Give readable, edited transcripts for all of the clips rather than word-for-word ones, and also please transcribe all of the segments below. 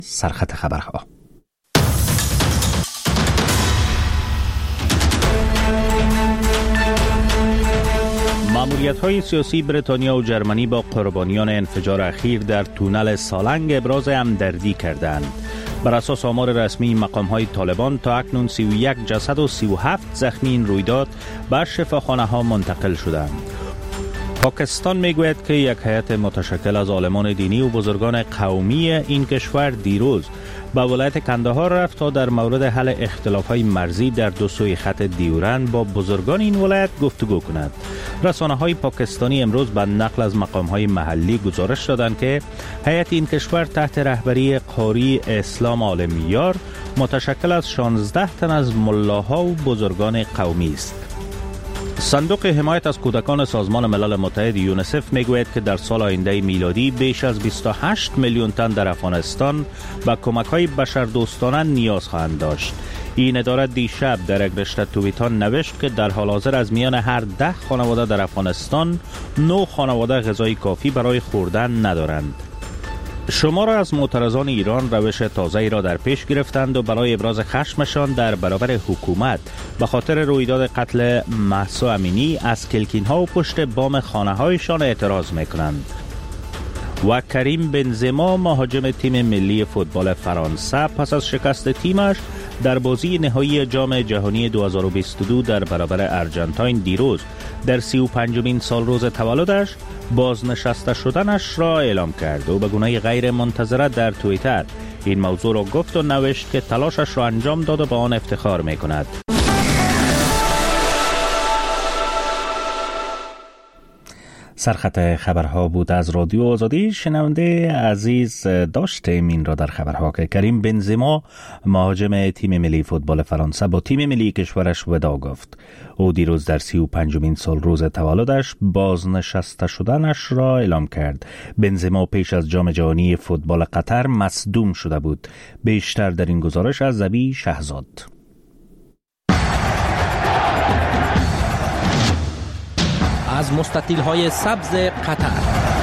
سرخط خبرها. ماموریت‌های سیاسی بریتانیا و جرمنی با قربانیان انفجار اخیر در تونل سالنگ ابراز همدردی کردند. بر اساس آمار رسمی مقام‌های طالبان تا اکنون 31 جسد و 37 زخمی این رویداد به شفاخانه‌ها منتقل شدند. پاکستان میگوید که یک هیئت متشکل از عالمان دینی و بزرگان قومی این کشور دیروز به ولایت کندهار رفت تا در مورد حل اختلاف‌های مرزی در دو سوی خط دیورند با بزرگان این ولایت گفتگو کند. رسانه‌های پاکستانی امروز به نقل از مقام‌های محلی گزارش دادند که هیئت این کشور تحت رهبری قاری اسلام عالمیار متشکل از 16 تن از ملاها و بزرگان قومی است. صندوق حمایت از کودکان سازمان ملل متحد یونیسف میگوید که در سال آینده میلادی بیش از 28 میلیون تن در افغانستان به کمک‌های بشردوستانه نیاز خواهند داشت. این اداره دیشب در یک رشته توییتان نوشت که در حال حاضر از میان هر 10 خانواده در افغانستان 9 خانواده غذای کافی برای خوردن ندارند. شمار از معترضان ایران روش تازه‌ای را در پیش گرفتند و برای ابراز خشمشان در برابر حکومت به خاطر رویداد قتل مهسا امینی از کلکین‌ها و پشت بام خانه‌هایشان اعتراض می‌کنند. و کریم بنزما مهاجم تیم ملی فوتبال فرانسه پس از شکست تیمش در بازی نهایی جام جهانی 2022 در برابر ارژانتین دیروز در 35مین سال روز تولدش بازنشسته شدنش را اعلام کرد و به گونه غیر منتظره در توییتر این موضوع را گفت و نوشت که تلاشش را انجام داد و به آن افتخار می‌کند. سرخط خبرها بود از رادیو آزادی. شنونده عزیز داشتیم این را در خبرها که کریم بنزما مهاجم تیم ملی فوتبال فرانسه با تیم ملی کشورش وداع گفت. او دیروز در 35مین سال روز تولدش بازنشسته شدنش را اعلام کرد. بنزما پیش از جام جهانی فوتبال قطر مصدوم شده بود. بیشتر در این گزارش از زبی شهزاد. از مستطیل‌های سبز قطر،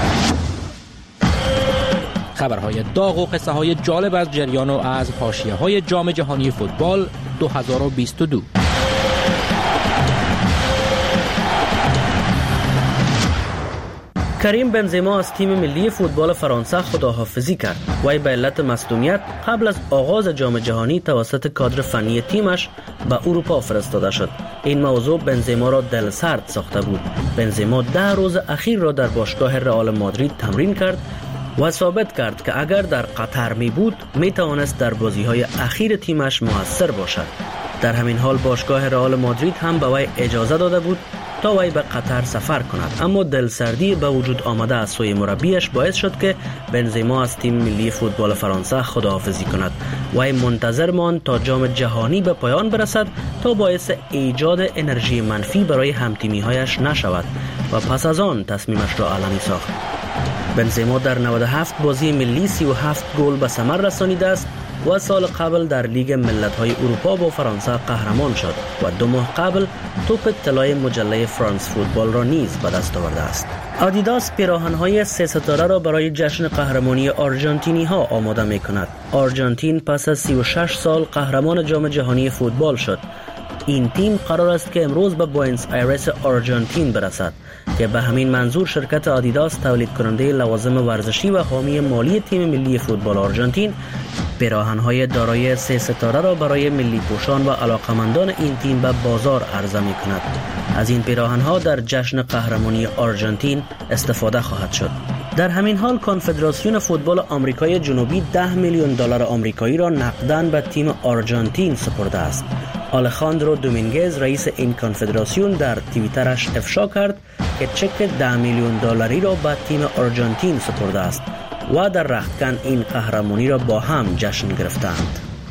خبرهای داغ و قصه‌های جالب از جریان و از حاشیه‌های جام جهانی فوتبال 2022. کریم بنزما از تیم ملی فوتبال فرانسه خداحافظی کرد. وی به علت مصدومیت قبل از آغاز جام جهانی توسط کادر فنی تیمش به اروپا فرستاده شد. این موضوع بنزما را دلسرد ساخته بود. بنزما 10 روز اخیر را در باشگاه رئال مادرید تمرین کرد و ثابت کرد که اگر در قطر می بود می توانست در بازی‌های اخیر تیمش موثر باشد. در همین حال باشگاه رئال مادرید هم به وی اجازه داده بود تا وی به قطر سفر کند، اما دلسردی به وجود آمده از سوی مربیش باعث شد که بنزما از تیم ملی فوتبال فرانسه خداحافظی کند. وی منتظر ماند تا جام جهانی به پایان برسد تا باعث ایجاد انرژی منفی برای همتیمی‌هایش نشود و پس از آن تصمیمش را علنی ساخت. بنزما در 97 بازی ملی 37 گل به ثمر رسانیده است و سال قبل در لیگ ملت‌های اروپا با فرانسه قهرمان شد و 2 ماه قبل توپ طلای مجله فرانس فوتبال را نیز به دست آورده است. آدیداس پیراهن‌های 3 ستاره را برای جشن قهرمانی آرژانتینی‌ها آماده می‌کند. آرژانتین پس از 36 سال قهرمان جام جهانی فوتبال شد. این تیم قرار است که امروز به بوئنوس آیرس آرژانتین برسد که به همین منظور شرکت آدیداس تولید کننده لوازم ورزشی و حامی مالی تیم ملی فوتبال آرژانتین پیراهن‌های دارای 3 ستاره را برای ملی پوشان و علاقمندان این تیم به بازار عرضه می‌کند. از این پیراهن‌ها در جشن قهرمانی آرژانتین استفاده خواهد شد. در همین حال کنفدراسیون فوتبال آمریکای جنوبی 10 میلیون دلار آمریکایی را نقداً به تیم آرژانتین سپرده است. آلخاندرو دومینگز رئیس این کنفدراسیون در توییترش افشا کرد که چک 10 میلیون دلاری را به تیم آرژانتین سپرده است و در رختکن این قهرمانی را با هم جشن گرفتند.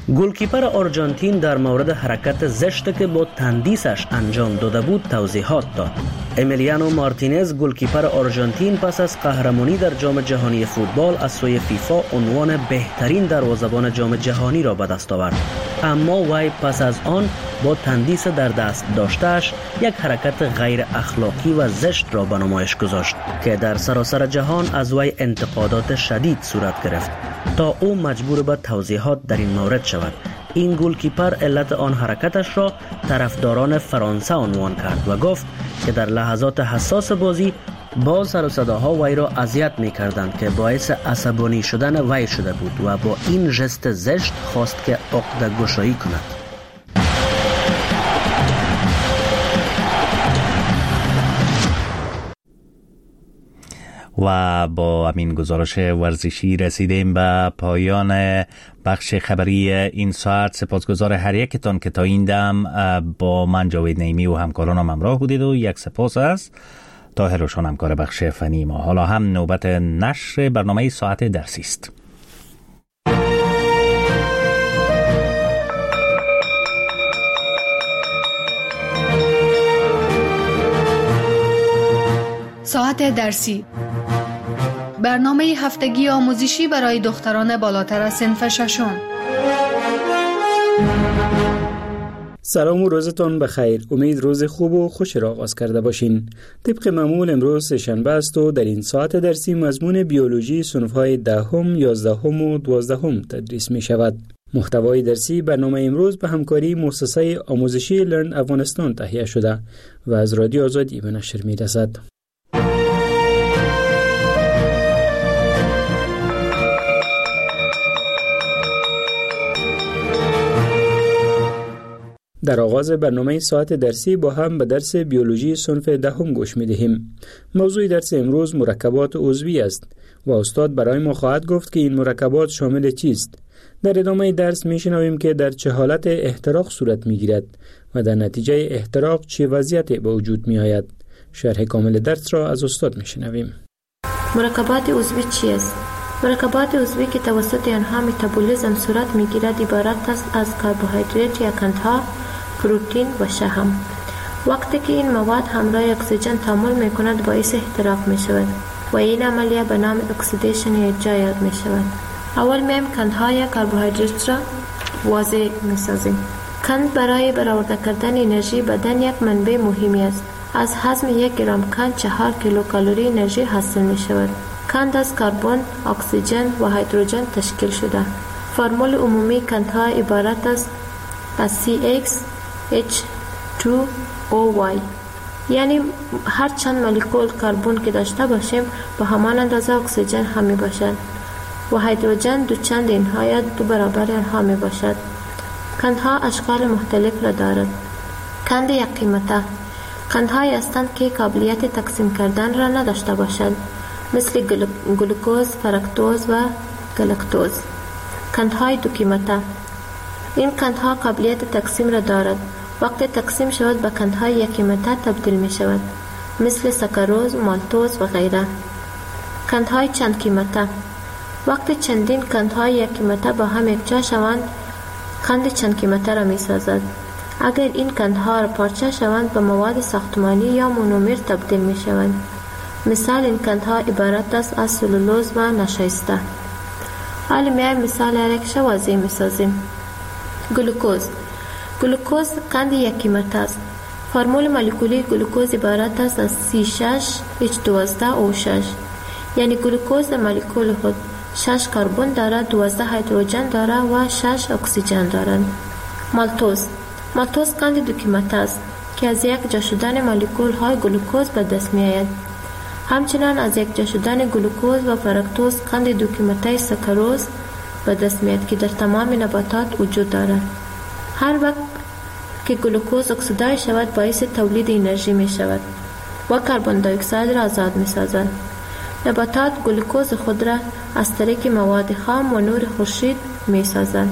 گلکیپر آرژانتین در مورد حرکت زشت که با تندیسش انجام داده بود توضیحات داد. امیلیانو مارتینز گلکیپر آرژانتین پس از قهرمانی در جام جهانی فوتبال از سوی فیفا عنوان بهترین دروازه‌بان جام جهانی را به دست آورد. اما وی پس از آن با تندیس در دست داشتهش یک حرکت غیر اخلاقی و زشت را به نمایش گذاشت که در سراسر جهان از وی انتقادات شدید صورت گرفت تا او مجبور به توضیحات در این مورد شود. این گلکیپر علت آن حرکتش را طرفداران فرانسه عنوان کرد و گفت که در لحظات حساس بازی با سر و صداها وی را اذیت می کردند که باعث عصبانی شدن وی شده بود و با این ژست زشت خواست که عقده گشایی کند. و با همین گزارش ورزشی رسیدیم به پایان بخش خبری این ساعت. سپاسگزار هر یکتان که تا این دم با من جاوید نعیمی و همکارانم همراه بودید و یک سپاس از طاهر روشن همکار بخش فنی ما. حالا هم نوبت نشر برنامه ساعت درسی است. ساعت درسی، برنامه هفتگی آموزشی برای دختران بالاتر از صنف ششم. سلام و روزتان بخیر. امید روز خوب و خوش را آغاز کرده باشین. طبق معمول امروز سه‌شنبه است و در این ساعت درسی مضمون بیولوژی صنف‌های 10ام، 11ام و 12ام تدریس می شود. محتوای درسی برنامه امروز به همکاری مؤسسه آموزشی لرن افغانستان تهیه شده و از رادیو آزادی به نشر می رسد. در آغاز برنامه ساعت درسی با هم به درس بیولوژی صنف 10م گوش می دهیم. موضوع درس امروز مرکبات عضوی است و استاد برای ما خواهد گفت که این مرکبات شامل چیست. در ادامه درس می شنویم که در چه حالت احتراق صورت می گیرد و در نتیجه احتراق چه وضعیتی به وجود می آید. شرح کامل درس را از استاد می شنویم. مرکبات عضوی چی است؟ مرکبات عضوی که توسط آنها متابولیسم صورت می گیرد عبارت است از کربوهیدرات یا قندها، پروتئین و شحم. وقتی که این مواد همراه اکسیژن تعامل می کند باعث احتراق می شود و این عملیه به نام اکسیدیشن یا اجرا یاد می شود. اول میم قندها یا کربوهیدرات را واضح می سازیم. قند برای برآورده کردن انرژی بدن یک منبع مهمی است. از هضم 1 گرم قند 4 کیلوکالری انرژی حاصل می شود. قند از کربن، اکسیژن و هیدروژن تشکیل شده. فرمول عمومی قندها عبارت است از CXH2OY، یعنی هر چند مولکول کربن که داشته باشیم به همان اندازه اکسیژن هم می باشد و هیدروژن دو چند اینها یا 2 برابر آنها می باشد. قندها اشکال مختلف را دارد. قند یک قیمته قندهایی هستند که قابلیت تقسیم کردن را نداشته باشند، مثل گلوکوز، فرکتوز و گلاکتوز. قندهای دو قیمته این قندها قابلیت تقسیم را دارد. وقتی تقسیم شود به قندهای یک قیمته تبدیل می شود، مثل ساکاروز، مالتوز و غیره. قندهای چند قیمته وقتی چندین قندهای یک قیمته با هم یکجا شوند قند چند قیمته را می سازد. اگر این قندها را پارچه شوند به مواد ساختمانی یا مونومر تبدیل می شوند. مثال این قندها عبارت است از سلولوز و نشایسته. حالا میایم مثال یک واضح می سازیم. گلوکوز قند یک قیمته است. فرمول مولکولی گلوکوز عبارت است از C6H12O6، یعنی گلوکوز در مولکول خود 6 کربن دارد، 12 هیدروژن دارد و 6 اکسیژن دارد. مالتوز قند دو قیمته است که از یک جا شدن مولکول های گلوکوز به دست می آید. همچنان از یک جا شدن گلوکوز و فرکتوز قند دو قیمته ساکاروز به دست می آید که در تمام نباتات وجود دارد. هر وقت که گلوکوز اکسیدای شود باعث تولید انرژی می شود و کربن دی اکساید را آزاد می سازد. نباتات گلوکوز خود را از طریق مواد خام و نور خورشید می سازند.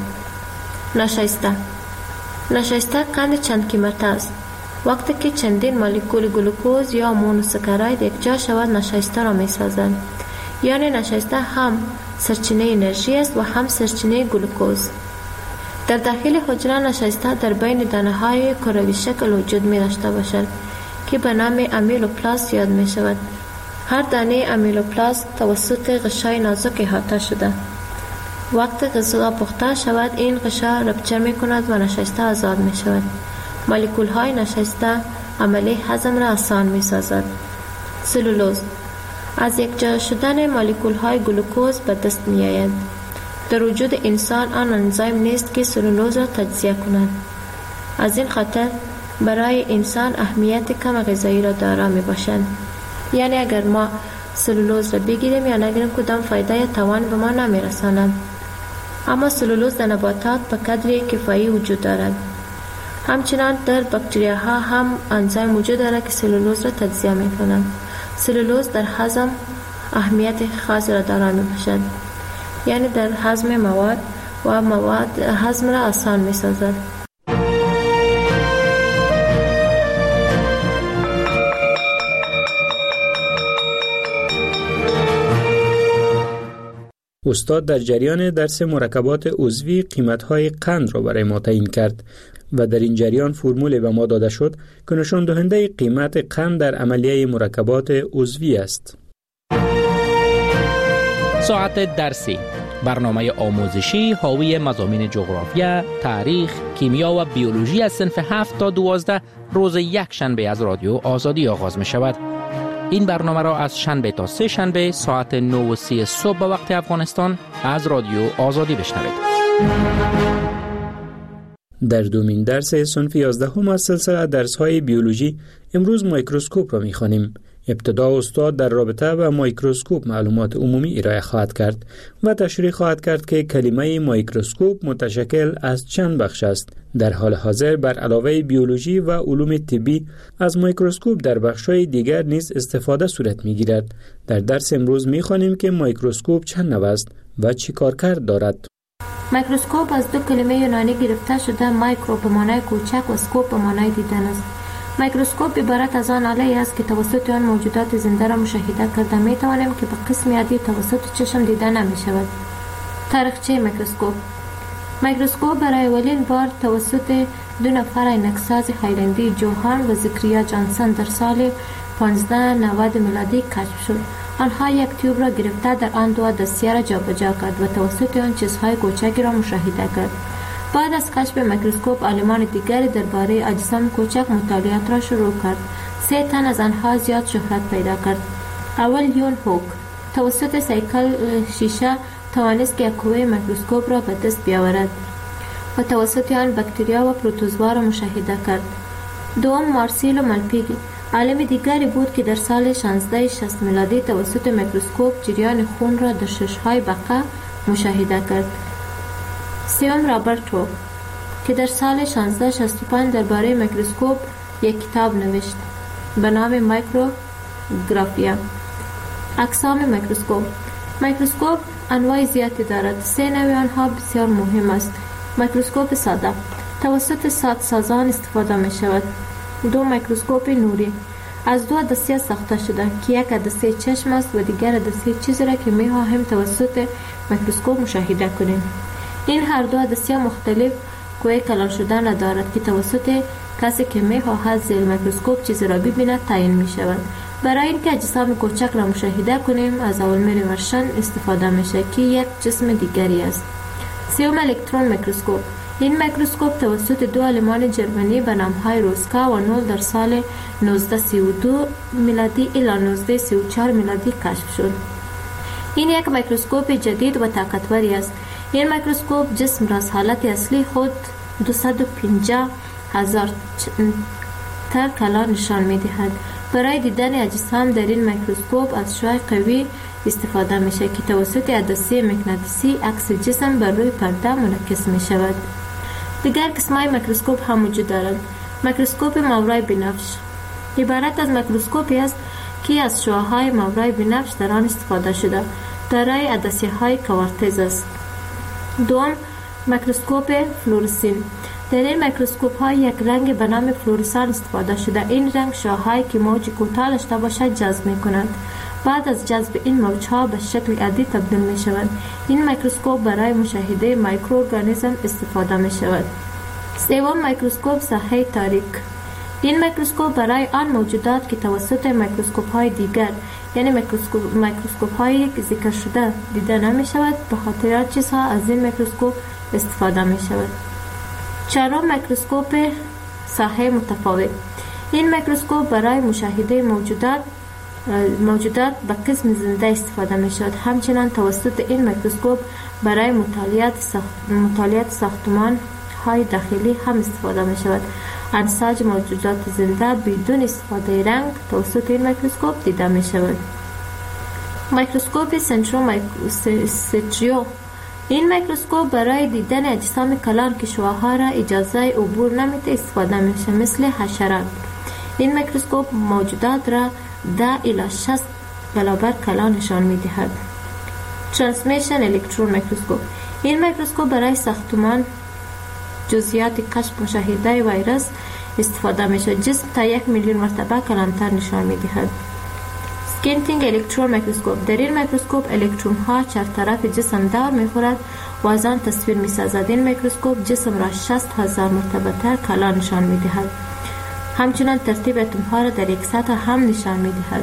نشایسته قند چند قیمته است. وقتی که چندین مولکول گلوکوز یا مونوساکاراید یکجا شود نشایسته را می سازند. یعنی نشایسته هم سرچینه انرژی است و هم سرچینه گلوکوز. در داخل حجره نشسته در بین دانه های کروی شکل وجود می داشته باشد که به نام امیلوپلاست یاد می شود. هر دانه امیلوپلاست توسط غشای نازک احاطه شده. وقتی غذا پخته شود این غشا رپچر می کند و نشسته آزاد می شود. مولکول های نشسته عملی هضم را آسان می سازد. سلولوز از یک جا شدن مولکول های گلوکوز به دست می آید. در وجود انسان آن انزیم نیست که سلولوز را تجزیه کند. از این خاطر برای انسان اهمیت کم غذایی را دارا می باشد. یعنی اگر ما سلولوز را بگیریم یا نگیریم کدام فایده یا توان به ما نمی رساند. اما سلولوز در نباتات به قدر کفایی وجود دارد. همچنان در باکتریاها هم انزیم وجود دارد که سلولوز را تجزیه می کنند. سلولوز در هضم اهمیت خاص را دارا می باشد. یعنی در هضم مواد و مواد هضم را آسان می سازد. استاد در جریان درس مرکبات عضوی قیمت‌های قند را برای ما تعیین کرد و در این جریان فرمولی به ما داده شد که نشان دهنده قیمت قند در عملیه مرکبات عضوی است. ساعت درسی، برنامه آموزشی حاوی مضامین جغرافیا، تاریخ، کیمیا و بیولوژی از صنف 7 تا 12 روز یک شنبه از رادیو آزادی آغاز می شود. این برنامه را از شنبه تا سه شنبه ساعت 9:30 صبح به وقت افغانستان از رادیو آزادی بشنوید. در دومین درس صنف 11 از سلسله درس‌های بیولوژی امروز میکروسکوپ را می‌خوانیم. ابتدا استاد در رابطه با میکروسکوپ معلومات عمومی ارائه خواهد کرد و تشریح خواهد کرد که کلمه میکروسکوپ متشکل از چند بخش است. در حال حاضر بر علاوه بیولوژی و علوم طبی از میکروسکوپ در بخش‌های دیگر نیز استفاده صورت می‌گیرد. در درس امروز می‌خوانیم که میکروسکوپ چند نوع است و چی کارکرد دارد. میکروسکوپ از دو کلمه یونانی گرفته شده، مایکرو به معنای کوچک و سکوپ به معنای دیدن است. میکروسکوپ عبارت از آن آله‌ای است که توسط آن موجودات زنده را مشاهده کرده می توانیم که به قسم عادی توسط چشم دیده نمی شود. تاریخچه میکروسکوپ برای اولین بار توسط دو نفر عینک‌ساز هایلندی، جوهان و زکریا جانسن در سال 1590 میلادی کشف شد. آنها یک تیوب را گرفته در آن دو دستیه را جابجا کرد و توسط آن چیزهای کوچکی را مشاهده کرد. بعد از کشف میکروسکوپ عالمان دیگری درباره اجسام کوچک مطالعات را شروع کرد. 3 تن از آنها زیاد شهرت پیدا کرد. اول یون هوک توسط سیکل شیشه توانست که قوه میکروسکوپ را به دست بیاورد و توسط آن باکتریا و پروتوزوا را مشاهده کرد. دوم مارسیلو مالپیگی عالم دیگری بود که در سال 1660 میلادی توسط میکروسکوپ جریان خون را در شش‌های بقا مشاهده کرد. سوم رابرت هوک که در سال 1665 درباره میکروسکوپ یک کتاب نوشت به نام مایکروگرافیا. اقسام میکروسکوپ انواع زیادی دارد. 3 نوع آنها بسیار مهم است. میکروسکوپ ساده توسط سازان استفاده می شود. 2 میکروسکوپ نوری از 2 عدسه ساخته شده که یک عدسه چشم است و دیگر عدسه چیزی را که می خواهیم توسط میکروسکوپ مشاهده کنیم. این هر 2 عدسه مختلف قوه کلان شدن دارد که توسط کسی که می خواهد زیر میکروسکوپ چیزی را ببیند تعیین می شود. برای اینکه اجسام کوچک را مشاهده کنیم از اولمر ورشن استفاده می شود که یک جسم دیگری است. 3 الکترون میکروسکوپ این میکروسکوپ توسط 2 عالمان جرمنی به نام‌های روسکا و نول در سال 1932 میلادی الی 1934 میلادی کشف شد. این یک میکروسکوپ جدید و طاقتوری است. این میکروسکوپ جسم را از حالت اصلی خود 250,000 تا کلا نشان می دهد. برای دیدن اجسام در این میکروسکوپ از شعاع قوی استفاده می شود که توسط عدسه مغناطیسی عکس جسم بر روی پرده منعکس می شود. دیگر قسم‌های میکروسکوپ هم وجود دارند. میکروسکوپ ماورای بنفش عبارت از میکروسکوپی است که از شعاع‌های ماورای بنفش در آن استفاده شده دارای عدسه‌های کوارتز است. دوم میکروسکوپ فلورسین در این میکروسکوپ ها یک رنگ به نام فلورسان استفاده شده. این رنگ شعاع‌هایی که موج کوتاه داشته باشد جذب می‌کند. بعد از جذب این موجها به شکل عادی تبدیل می شود. این میکروسکوپ برای مشاهده مایکروارگانیسم استفاده می شود. سوم، میکروسکوپ ساحه تاریک. این میکروسکوپ برای آن موجودات که توسط میکروسکوپ های دیگر یعنی میکروسکوپ های ذکر شده دیده نمی شود به خاطر چیزها از این میکروسکوپ استفاده می شود. چهارم، میکروسکوپ ساحه متفاوت. این میکروسکوپ برای مشاهده موجودات به قسم زنده استفاده می شود. همچنین توسط این میکروسکوپ برای مطالعات ساختمان های داخلی هم استفاده می شود. انساج موجودات زنده بدون استفاده رنگ توسط این میکروسکوپ دیده می شود. میکروسکوپ سنتریو. این میکروسکوپ برای دیدن اجسام کلان که شعاعها را اجازه عبور نمیده استفاده می شود، مثل حشرات. این میکروسکوپ موجودات را 10 الی 60 برابر کلان نشان می دهد. ترانسمیشن الکترون میکروسکوپ. این میکروسکوپ برای ساختمان جزئیات کشف مشاهده ویروس استفاده می شود. جسم تا 1 میلیون مرتبه کلانتر نشان می دهد. سکینتینگ الکترون میکروسکوپ. در این میکروسکوپ الکترون ها چهارطرف جسم دور می خورد و از آن تصویر می سازد. این میکروسکوپ جسم را 60,000 مرتبه تر کلان نشان می دهد. همچنان ترتیب اتم ها را در یک سطح هم نشان می دهد.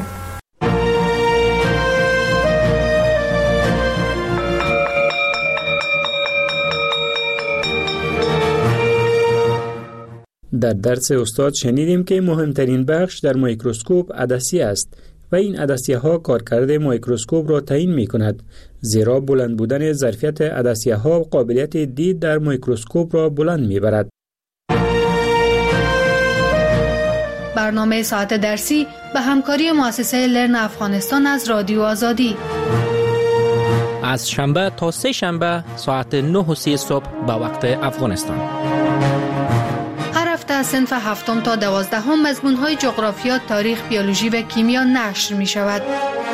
در درس استاد شنیدیم که مهمترین بخش در میکروسکوپ عدسیه است و این عدسیه ها کارکرد میکروسکوپ را تعیین می کند، زیرا بلند بودن ظرفیت عدسیه ها قابلیت دید در میکروسکوپ را بلند می برد. برنامه ساعت درسی به همکاری مؤسسه لرن افغانستان از رادیو آزادی. از شنبه تا سه شنبه ساعت 9:30 صبح به وقت افغانستان. هر هفته از صنف 7 تا 12 مضمون‌های جغرافیا، تاریخ، بیولوژی و کیمیا نشر می شود.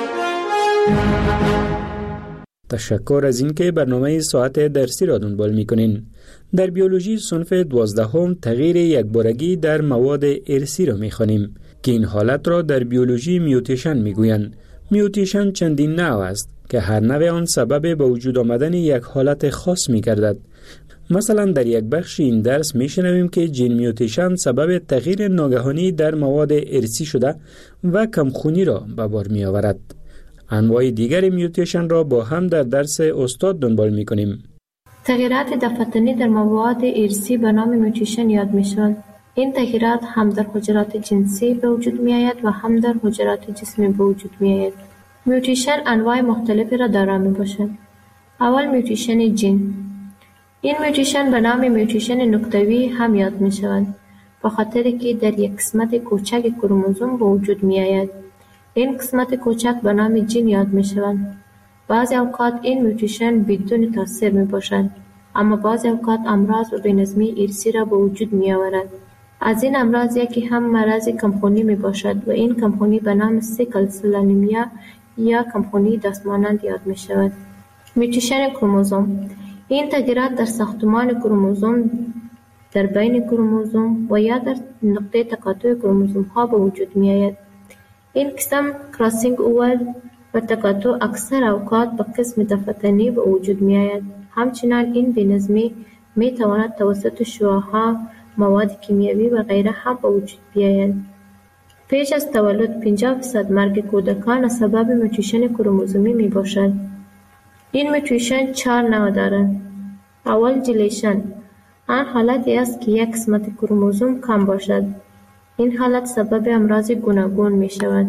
تشکر از اینکه برنامه ساعت درسی را دنبال می‌کنین. در بیولوژی صنف 12 تغییر یکبارگی در مواد ارثی را می‌خوانیم که این حالت را در بیولوژی میوتیشن می‌گویند. میوتیشن چندین نوع است که هر نوع آن سبب به وجود آمدن یک حالت خاص می‌گردد. مثلا در یک بخش این درس می‌شنویم که جین میوتیشن سبب تغییر ناگهانی در مواد ارثی شده و کمخونی را به بار می‌آورد. انواع دیگر میوتیشن را با هم در درس استاد دنبال می‌کنیم. تغییرات دفعاتی در مواد ارثی به نام میوتیشن یاد می‌شوند. این تغییرات هم در حجرات جنسی به وجود می‌آید و هم در حجرات جسمی به وجود می‌آید. میوتیشن انواع مختلفی را دارا می‌باشد. اول میوتیشن جین. این میوتیشن به نام میوتیشن نقطه‌ای هم یاد می‌شوند، به خاطر که در یک قسمت کوچک کروموزوم به وجود می‌آید. این قسمت کوچک به نام جین یاد می‌شوند. بعضی اوقات این میوتیشن بدون تاثیر میباشد، اما بعضی اوقات امراض و بی‌نظمی ارثی را به وجود می‌آورد. از این امراض یکی هم مرض کمخونی میباشد و این کمخونی به نام سیکل سل انیمیا یا کمخونی دستمانند یاد می‌شود. میوتیشن کروموزوم. این تغییرات در ساختمان کروموزوم، در بین کروموزوم و یا در نقطه تقاطع کروموزوم‌ها به وجود می‌آید. این قسم کراسینگ اوور و تقاطع اکثر اوقات به قسم دفعاتی به وجود می‌آید. همچنین این بی‌نظمی می‌تواند توسط شعاع‌ها، مواد کیمیایی و غیره هم به وجود بیاید. پیش از تولد 50% مرگ کودکان از سبب میوتیشن کروموزومی میباشد. این میوتیشن 4 نوع دارد. اول جلیشن. آن حالتی است که یک قسمت کروموزوم کم باشد. این حالت سبب امراض گوناگون می شود.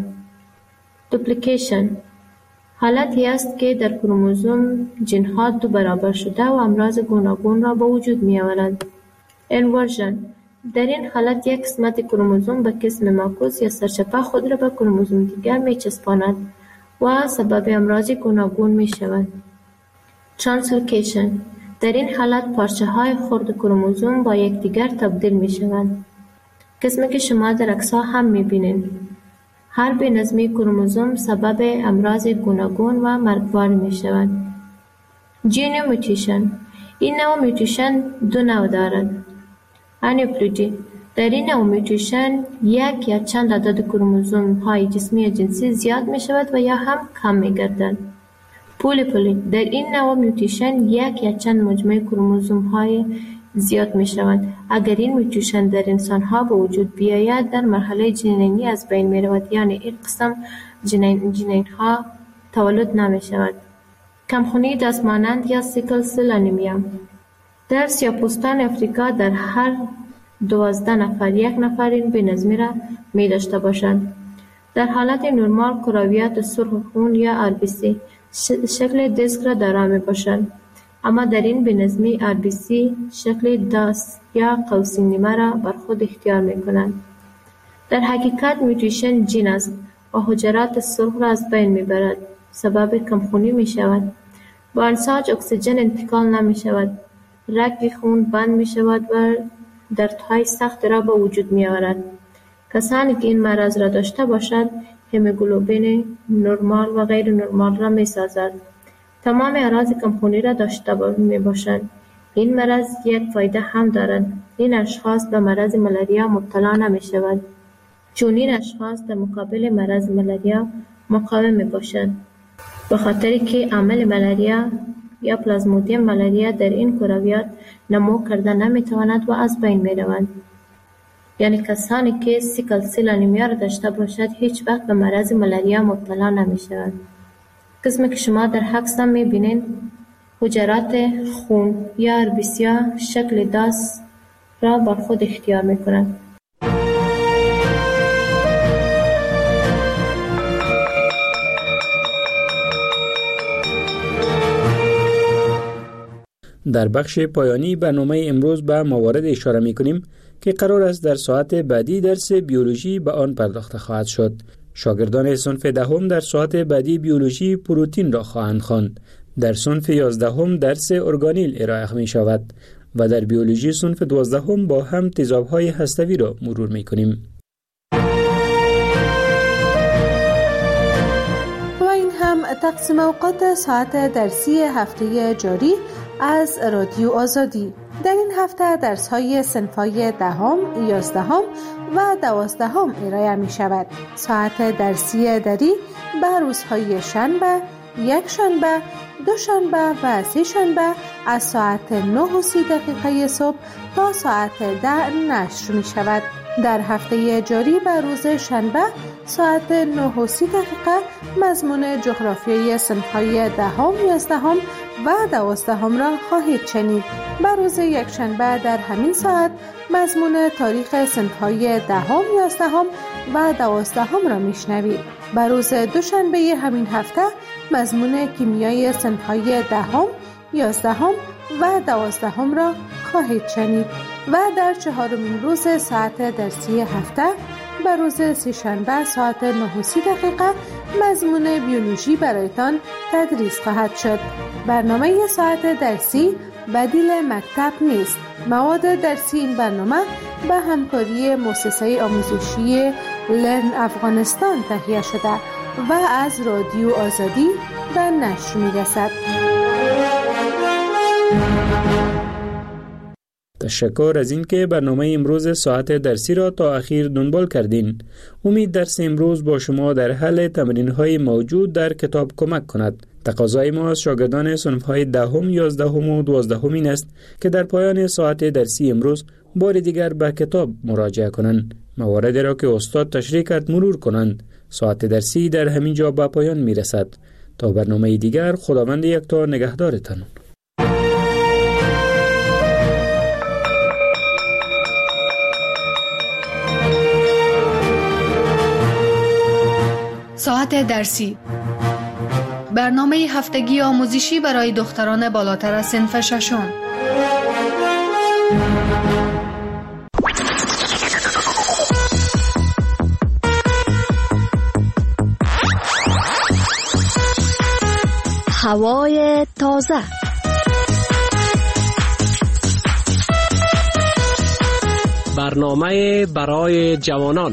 دوپلیکیشن. حالتی است که در کروموزوم ژن‌ها 2 برابر شده و امراض گوناگون را به وجود می آورد. انورژن. در این حالت یک قسمت کروموزوم به قسم معکوس یا سرچپه خود را به کروموزوم دیگر می چسباند و سبب امراض گوناگون می شود. ترانسلوکیشن. در این حالت پارچه های خرد کروموزوم با یکدیگر تبدیل می شوند. قسمی که شما در عکس‌ها هم می بینید. هر بی‌نظمی کروموزوم سبب امراض گوناگون و مرگبار می شود. جینو میوتیشن. این نوع میوتیشن 2 نوع دارد. انیپلوژی. در این نوع میوتیشن یک یا چند عدد کروموزوم های جسمی جنسی زیاد می شود و یا هم کم می گردند. پولیپولین در این نوع میوتیشن یک یا چند مجموعه کروموزوم های زیاد می شوند. اگر این میوتیشن در انسان ها به وجود بیاید در مرحله جنینی از بین می رود، یعنی این قسم جنین ها تولد نمی شود. کمخونی دستمانند یا سیکل سل انیمیا. در سیاه‌پوستان افریقا در هر 12 نفر یک نفر این بی‌نظمی را می داشته باشند. در حالت نرمال کرویات سرخ خون یا RBC شکل دیسک را دارا می باشند، اما در این بی‌نظمی RBC شکل داس یا قوسی نیمه را بر خود اختیار می کنند. در حقیقت میوتیشن جین است و حجرات سرخ را از بین می برد، سبب کمخونی می شود. با انساج اکسیژن انتقال نمی شود، رگ خون بند می شود و دردهای سخت را به وجود می آورد. کسانی که این مرض را داشته باشند هموگلوبین نرمال و غیر نرمال را می سازد. تمام اعراض کمخونی را داشته می باشند. این مرض یک فایده هم دارد. این اشخاص به مرض ملاریا مبتلا نمی شوند، چون این اشخاص در مقابل مرض ملاریا مقاوم می باشند، به خاطری که عامل ملاریا یا پلازمودیم ملاریا در این کرویات نمو کرده نمی تواند و از بین می روند. یعنی کسانی که سیکل سل انیمیا را داشته باشد هیچ وقت به مرض ملاریا مبتلا نمی شوند. قسمی که شما در عکس می بینید حجرات خون یا RBC شکل داس را بر خود اختیار می کنند. در بخش پایانی برنامه امروز به موارد اشاره می کنیم که قرار است در ساعت بعدی درس بیولوژی به آن پرداخته خواهد شد. شاگردان صنف دهم در ساعت بعدی بیولوژی پروتئین را خواهند خواند. در صنف 11 درس ارگانیل ارائه می شود و در بیولوژی صنف 12 با هم تیزاب‌های هسته‌ای را مرور می کنیم. و این هم تقسیم اوقات ساعت درسی هفته جاری از رادیو آزادی. در این هفته درس‌های صنف‌های 10، 11 و 12 ارائه می شود. ساعت درسی دری به روزهای شنبه، یک شنبه، دو شنبه و سه شنبه از ساعت 9:30 صبح تا ساعت 10 نشر می شود. در هفته جاری به روز شنبه ساعت 9:30 مضمون جغرافیای صنف‌های 10، 11 و 12 را خواهید شنید. به روز یک شنبه در همین ساعت مضمون تاریخ صنف‌های 10، 11 و 12 را میشنوید. به روز دوشنبه همین هفته مضمون کیمیای صنف‌های 10، 11 و 12 را خواهید شنید و در چهارمین روز ساعت درسی هفته به روز سه‌شنبه ساعت 9:30 مضمون بیولوژی برایتان تدریس خواهد شد. برنامه ساعت درسی بدیل مکتب نیست. مواد درسی این برنامه به همکاری مؤسسه آموزشی لرن افغانستان تهیه شده و از رادیو آزادی به نشر می‌رسد. تشکر از اینکه برنامه امروز ساعت درسی را تا اخیر دنبال کردین. امید درس امروز با شما در حل تمرین‌های موجود در کتاب کمک کند. تقاضای ما از شاگردان صنف‌های 10، 11 و 12 این است که در پایان ساعت درسی امروز بار دیگر به کتاب مراجعه کنند. مواردی را که استاد تشریح کرد مرور کنند. ساعت درسی در همین جا به پایان می‌رسد. تا برنامه دیگر، خداوند یکتا نگهدارتان. ساعت درسی، برنامه هفتگی آموزشی برای دختران بالاتر از صنف ششم. هوای تازه، برنامه برای جوانان،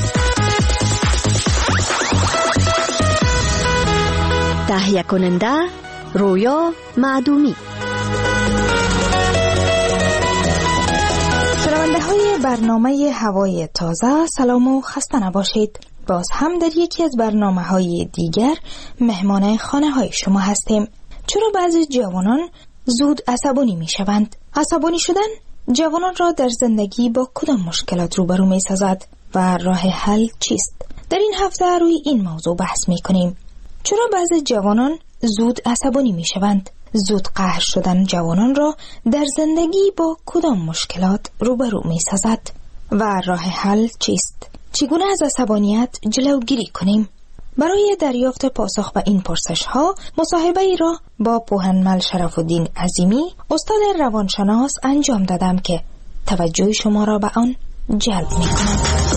تهیه کننده رویا معدومی. شنونده های برنامه هوای تازه سلام و خسته نباشید. باز هم در یکی از برنامه‌های دیگر مهمان خانه‌های شما هستیم. چرا بعضی جوانان زود عصبانی می‌شوند؟ عصبانی شدن جوانان را در زندگی با کدام مشکلات روبرو می‌سازد و راه حل چیست؟ در این هفته روی این موضوع بحث می‌کنیم. چرا بعضی جوانان زود عصبانی می‌شوند؟ زود قهر شدن جوانان را در زندگی با کدام مشکلات روبرو می‌سازد و راه حل چیست؟ چگونه از عصبانیت جلوگیری کنیم؟ برای دریافت پاسخ به این پرسش‌ها مصاحبه ای را با پوهنمل شرف‌الدین عظیمی استاد روانشناس انجام دادم که توجه شما را به آن جلب می‌کند.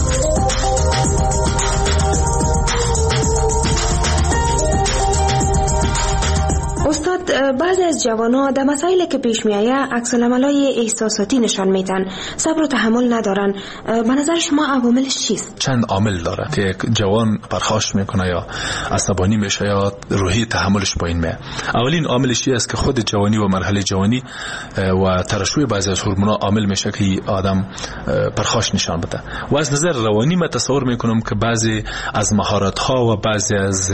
استاد، بعضی از جوان‌ها در مسائلی که پیش می‌آید عکس‌العمل‌های احساساتی نشان میدن، صبر و تحمل ندارن. به نظر شما عواملش چیست؟ چند عامل داره که یک جوان پرخاش میکنه یا عصبانی میشه یا روحی تحملش پایین میاد. اولین عاملش است که خود جوانی و مرحله جوانی و ترشح بعضی از هورمون‌ها عامل میشه که آدم پرخاش نشان بده. و از نظر روانی من تصور میکنم که بعضی از مهارت‌ها و بعضی از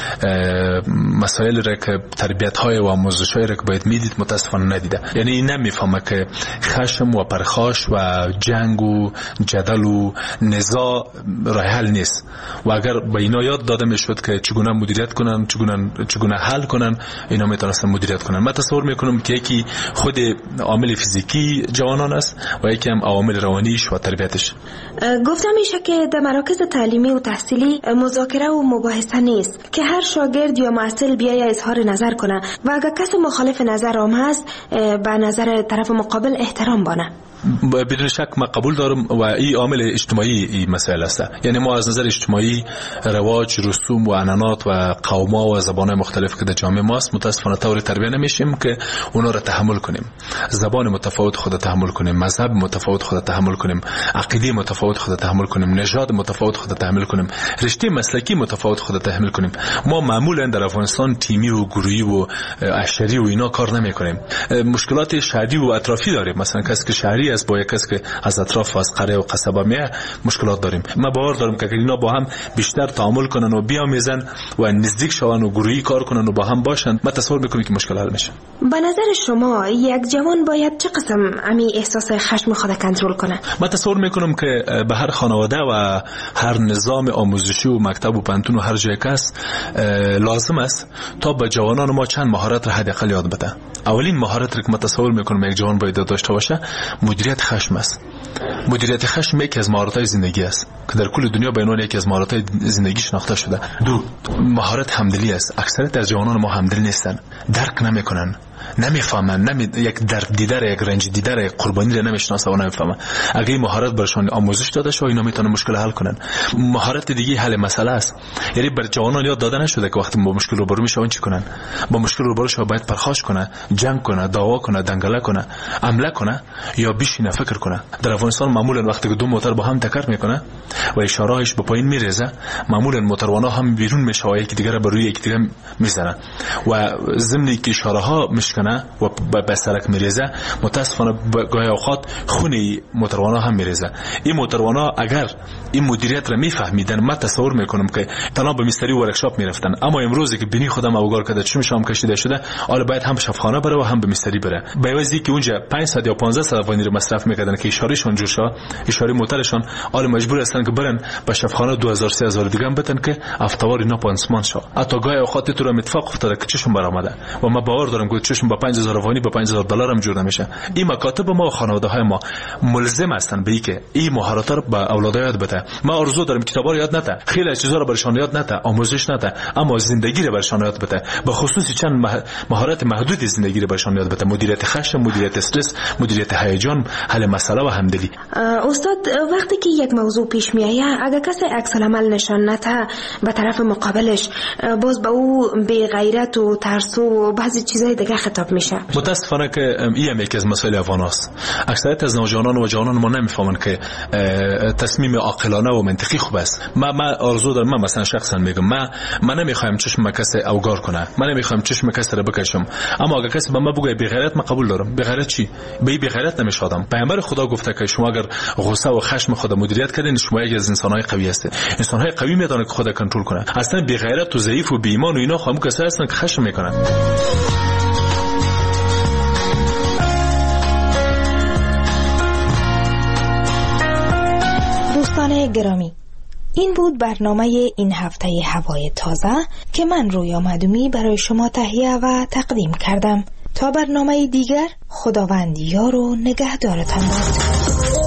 مسائل را که تربیت‌های و آموزش‌هایی را که باید میدید متاسفانه ندیده. یعنی نمیفهمه که خشم و پرخاش و جنگ و جدل و نزاع راه حل نیست. و اگر به اینا یاد داده میشد که چگونه مدیریت کنن، چگونه حل کنن، اینا میتونستن مدیریت کنن. من تصور میکنم که یکی خود عامل فیزیکی جوانان است و یکی هم عوامل روانیش و تربیتش. گفتم میشه که در مراکز تعلیمی و تحصیلی مذاکره و مباحثه نیست که هر شاگرد یا محصل بیاید اظهار نظر کنه و اگر کسی مخالف نظر هم هست به نظر طرف مقابل احترام بانه. بدون شک من قبول دارم و این عامل اجتماعی این مسئله است. یعنی ما از نظر اجتماعی رواج، رسوم و عنعنات و قوم‌ها و زبان‌های مختلف که در جامعه ماست متأسفانه طور تربیت نمیشیم که اونا را تحمل کنیم. زبان متفاوت خود تحمل کنیم، مذهب متفاوت خود تحمل کنیم، عقیده متفاوت خود تحمل کنیم، نژاد متفاوت خود تحمل کنیم، رشته مسلکی متفاوت خود تحمل کنیم. ما معمولا در افغانستان تیمی و گروهی و عشری و اینا کار نمی‌کنیم. مشکلات شهری و اطرافی داریم. مثلا کسی که شهری است با یک کسی که از اطراف و از قریه و قصبه میاد مشکلات داریم. من باور دارم که اگر اینا با هم بیشتر تعامل کنن و بیامیزن و نزدیک شون و گروهی کار کنن و با هم باشن، من تصور میکنم که مشکل حل میشه. به نظر شما یک جوان باید چه قسم احساس خشم خود کنترل کنه؟ من تصور میکنم که به هر خانواده و هر نظام آموزشی و مکتب و پانتون و هر جای کس لازم است تا به جوانان ما چند مهارت را حداقل یاد بده. اولین مهارت که من تصور میکنم یک جوان باید داشته باشه مدیریت خشم است. مدیریت خشم یکی از مهارت‌های زندگی است که در کل دنیا به عنوان یکی از مهارت‌های زندگی شناخته شده. دو، مهارت همدلی است. اکثریت از جوانان ما همدل نیستن، درک نمی‌کنن، نمیفهمن، یک درد دیدار، یک رنج دیدار، یک قربانی را نمیشناسن و نمیفهمن. اگه این مهارت برشان آموزش داده شه اینا میتونن مشکل حل کنن. مهارت دیگه حل مسئله است. یعنی بر جوانان یاد داده نشده که وقتی با مشکل روبرو میشن چی کنن. با مشکل روبرو شو باید پرخاش کنه، جنگ کنه، دعوا کنه، دنگله کنه، حمله کنه یا بشینه فکر کنه. در افغانستان معمولا وقتی که دو موتور با هم تکر میکنه و اشاره‌اش به پایین میریزه، معمولا موتوروانا هم بیرون میشه و یکی دیگه را بر روی یکی دیگه میزنه و ضمن که اشاره‌ها کنه و به سرک میریزه، متاسفانه گاهی اوقات خون موتوروانا هم میریزه. این موتوروانا اگر این مدیریت را میفهمیدن، من تصور میکنم که تنها به مستری و ورکشاپ میرفتن. اما امروزی که بینی خودم اوگار کرده چون شام کشیده شده، حالا باید هم شفاخانه بره و هم به مستری بره. به عوضی که اونجا 500 یا 1500 افغانی رو مصرف میکردن که اشارهشون جور شه، اشاره موتورشون، حالا مجبور هستن که برن به شفاخانه 2000 3000 دیگه بدن که افتوار اینا پانسمان شه. حتی گاهی اوقات تو رو اتفاق افتاده که چشم برآمده و من باور دارم که چشم با 5000 افغانی با 5000 دلار هم جور نمیشه. این مکاتب ما و خانواده های ما ملزم هستن به اینکه این مهارت رو به اولادها یاد بده. ما آرزو داریم کتابا رو یاد نده، خیلی چیزا رو برشان یاد نده، آموزش نده، اما زندگی رو برشان یاد بده. به خصوص چند مهارت محدود زندگی رو برشان یاد بده: مدیریت خشم، مدیریت استرس، مدیریت هیجان، حل مسئله و همدلی. استاد، وقتی که یک موضوع پیش میاد، اگر کسی عکس العمل نشان نده به طرف مقابلش، باز به او بی غیرت و ترس و بعضی چیزای دیگه خطاب میشه. متاسفانه که این یکی از مسائل افغان است. اکثریت از نوجوانان و جوانان ما نمیفهمند که تصمیم عاقلانه و منطقی خوب است. من آرزو دارم، من مثلا شخصا میگم من نمیخوایم چشم کسی اوگار کنه، من نمیخوایم چشم کسی رو بکشم، اما اگر کسی به من بگه بی غیرت، من قبول دارم. بی غیرت چی؟ بی غیرت نمیشدم. پیامبر خدا گفته که شما اگر غصه و خشم خود مدیریت کردین، شما یکی از انسان‌های قوی هستید. انسان‌های قوی میدونن که خود کنترل کنه. اصلا بی غیرت و ضعیف و بی ایمان و اینا خامو کسایی هستن که خشم میکنن. دوستان گرامی، این بود برنامه این هفته هوای تازه که من رویا مدومی برای شما تهیه و تقدیم کردم. تا برنامه دیگر، خداوند یار و نگهدارتان باد.